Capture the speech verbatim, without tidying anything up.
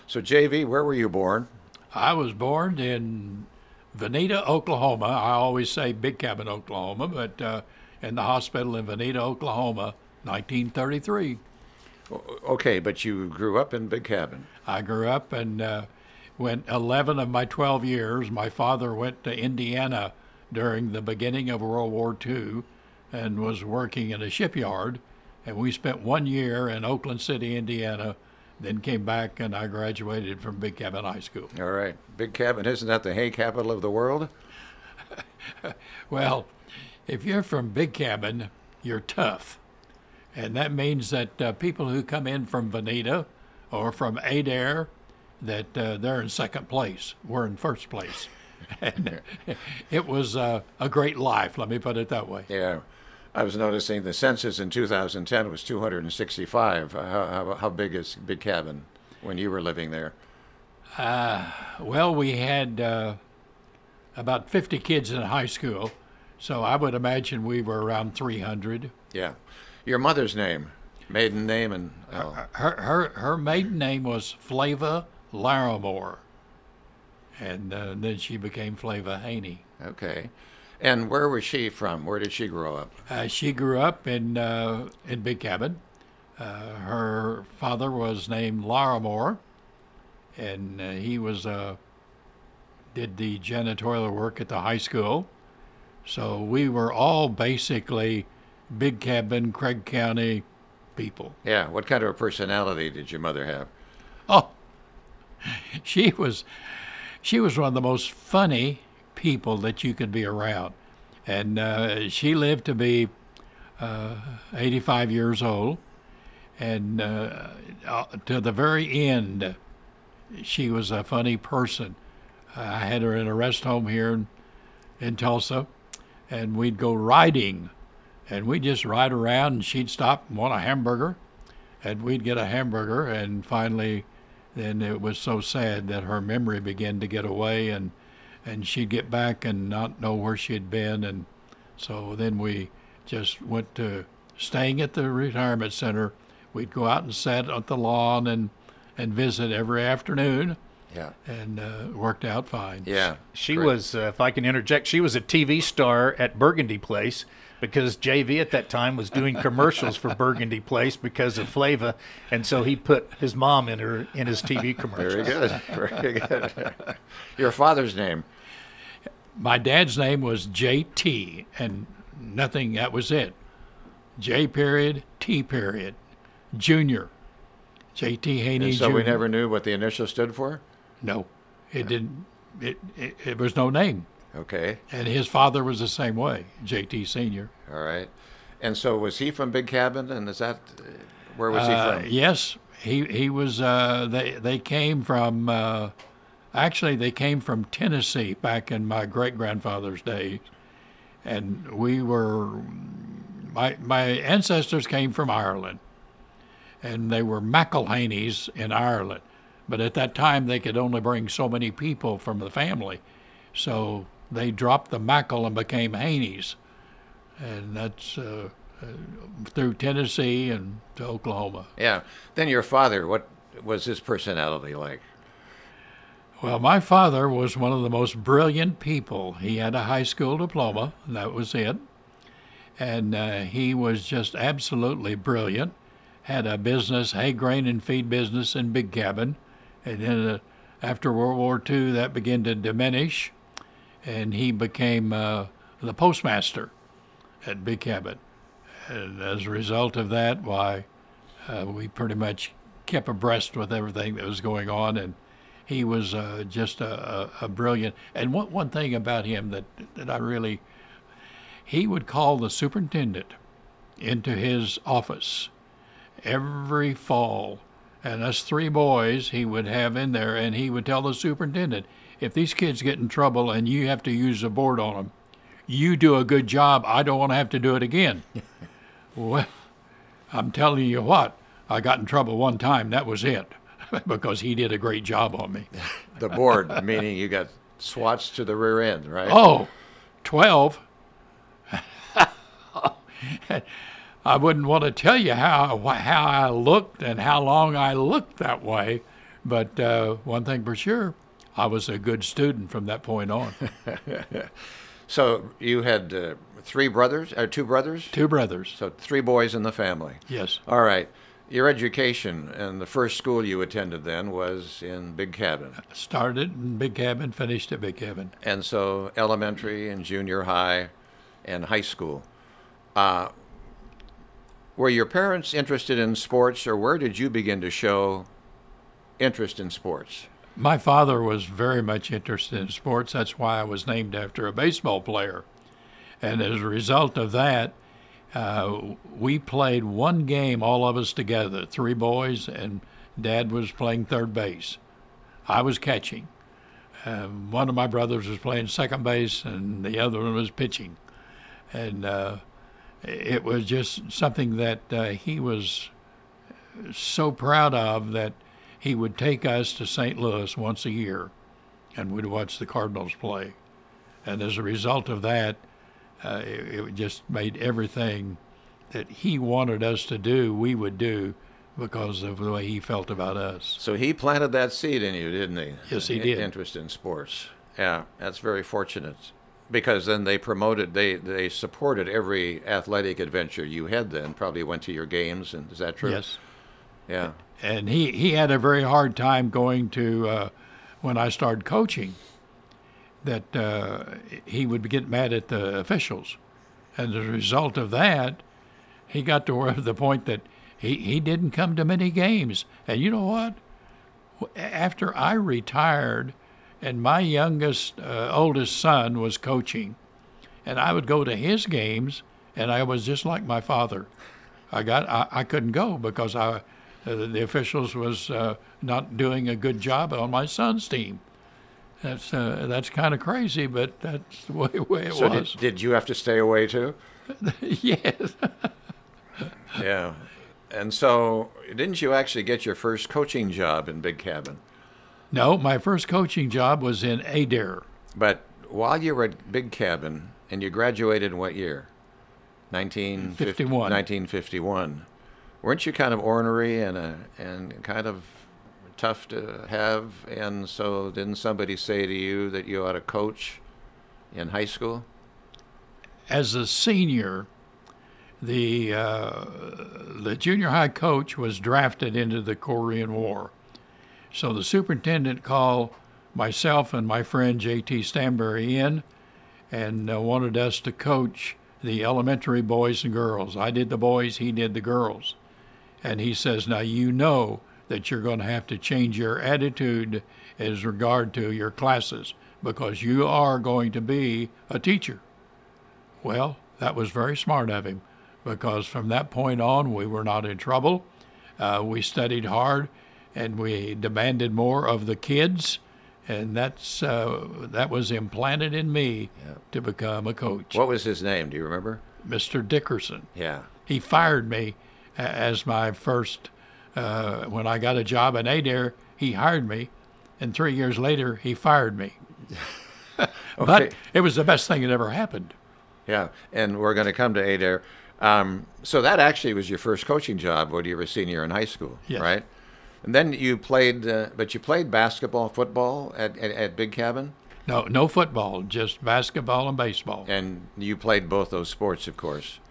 So, J V, where were you born? I was born in Veneta, Oklahoma. I always say Big Cabin, Oklahoma, but uh, in the hospital in Veneta, Oklahoma, nineteen thirty-three. O- Okay, but you grew up in Big Cabin. I grew up and uh, went eleven of my twelve years. My father went to Indiana during the beginning of World War Two and was working in a shipyard. And we spent one year in Oakland City, Indiana, then came back and I graduated from Big Cabin High School. All right. Big Cabin, isn't that the hay capital of the world? Well, if you're from Big Cabin, you're tough. And that means that uh, people who come in from Veneta or from Adair, that uh, they're in second place. We're in first place. And it was uh, a great life, let me put it that way. Yeah. I was noticing the census in two thousand ten was two hundred sixty-five. How, how, how big is Big Cabin when you were living there? Uh, well, we had uh, about fifty kids in high school, so I would imagine we were around three hundred. Yeah. Your mother's name, maiden name, and oh, Her, her, her maiden name was Flava Larimore, and uh, then she became Flava Haney. okay. And where was she from? Where did she grow up? Uh, she grew up in uh, in Big Cabin. Uh, her father was named Larimore, and uh, he was uh, did the janitorial work at the high school. So we were all basically Big Cabin, Craig County people. Yeah. What kind of a personality did your mother have? Oh, she was she was one of the most funny people that you could be around, and uh, she lived to be uh, eighty-five years old, and uh, uh, to the very end, she was a funny person. I had her in a rest home here in, in Tulsa, and we'd go riding, and we'd just ride around, and she'd stop and want a hamburger, and we'd get a hamburger, and finally, then it was so sad that her memory began to get away, and and she'd get back and not know where she'd been, and so then we just went to staying at the retirement center. We'd go out and sit on the lawn and and visit every afternoon, Yeah. and uh, it worked out fine. Yeah. She Great. was, uh, if I can interject, she was a T V star at Burgundy Place because J V at that time was doing commercials for Burgundy Place because of Flava, and so he put his mom in her in his T V commercials. Very good. Very good. Your father's name? My dad's name was J T, and nothing, that was it. J period, T period, Junior. J T Haney And so Junior we never knew what the initial stood for? No, it didn't. It, it it was no name, Okay. and his father was the same way, J T Senior. All right. And so was he from Big Cabin? And is that, uh, where was he Uh, from? yes, he he was. Uh, they they came from. Uh, actually, they came from Tennessee back in my great grandfather's days, and we were. My my ancestors came from Ireland, and they were McElhaney's in Ireland. But at that time, they could only bring so many people from the family, so they dropped the Mackle and became Haney's, and that's uh, uh, through Tennessee and to Oklahoma. Yeah. Then your father, what was his personality like? Well, my father was one of the most brilliant people. He had a high school diploma, and that was it. And uh, he was just absolutely brilliant. Had a business, hay grain and feed business in Big Cabin. And then uh, after World War Two, that began to diminish, and he became uh, the postmaster at Big Cabin. And as a result of that, why, uh, we pretty much kept abreast with everything that was going on, and he was uh, just a, a, a brilliant. And one, one thing about him that, that I really, he would call the superintendent into his office every fall, and us three boys he would have in there, and he would tell the superintendent, if these kids get in trouble and you have to use the board on them, you do a good job. I don't want to have to do it again. Well, I'm telling you what, I got in trouble one time. That was it, because he did a great job on me. The board, meaning you got swats to the rear end, right? Oh, twelve. I wouldn't want to tell you how how I looked and how long I looked that way, But uh, one thing for sure, I was a good student from that point on. So you had uh, three brothers, or two brothers? Two brothers. So three boys in the family. Yes. All right. Your education and the first school you attended then was in Big Cabin. Started in Big Cabin, finished at Big Cabin. And so elementary and junior high and high school. Uh, were your parents interested in sports, or where did you begin to show interest in sports? My father was very much interested in sports. That's why I was named after a baseball player. And as a result of that, uh, we played one game, all of us together, three boys, and Dad was playing third base. I was catching. Um, one of my brothers was playing second base, and the other one was pitching. And uh, it was just something that uh, he was so proud of, that he would take us to Saint Louis once a year, and we'd watch the Cardinals play. And as a result of that, uh, it, it just made everything that he wanted us to do, we would do, because of the way he felt about us. So he planted that seed in you, didn't he? Yes, he I- did. Interest in sports. Yeah, that's very fortunate. Because then they promoted, they, they supported every athletic adventure you had then, probably went to your games, and is that true? Yes. Yeah. And he, he had a very hard time going to, uh, when I started coaching, that uh, he would get mad at the officials. And as a result of that, he got to where the point that he, he didn't come to many games. And you know what? After I retired and my youngest, uh, oldest son was coaching, and I would go to his games, and I was just like my father. I got I, I couldn't go because I uh, the officials was uh, not doing a good job on my son's team. That's uh, that's kind of crazy, but that's the way, way it So was. did, did you have to stay away too? Yes. Yeah. And so didn't you actually get your first coaching job in Big Cabin? No, my first coaching job was in Adair. But while you were at Big Cabin, and you graduated in what year? nineteen fifty-one. nineteen fifty-one. Weren't you kind of ornery and uh, and kind of tough to have? And so didn't somebody say to you that you ought to coach in high school? As a senior, the uh, the junior high coach was drafted into the Korean War. So the superintendent called myself and my friend J T Stanbury in and uh, wanted us to coach the elementary boys and girls. I did the boys, he did the girls. And he says, now you know that you're going to have to change your attitude as regard to your classes because you are going to be a teacher. Well, that was very smart of him because from that point on we were not in trouble. Uh, we studied hard and we demanded more of the kids, and that's uh, that was implanted in me Yeah. to become a coach. What was his name? Do you remember? Mister Dickerson. Yeah. He fired me a- as my first, uh, when I got a job in Adair, he hired me, and three years later, he fired me. Okay. But it was the best thing that ever happened. Yeah, and we're going to come to Adair. Um, so that actually was your first coaching job when you were a senior in high school, Yes. right? And then you played, uh, but you played basketball, football at, at, at Big Cabin? No, no football, just basketball and baseball. And you played both those sports, of course.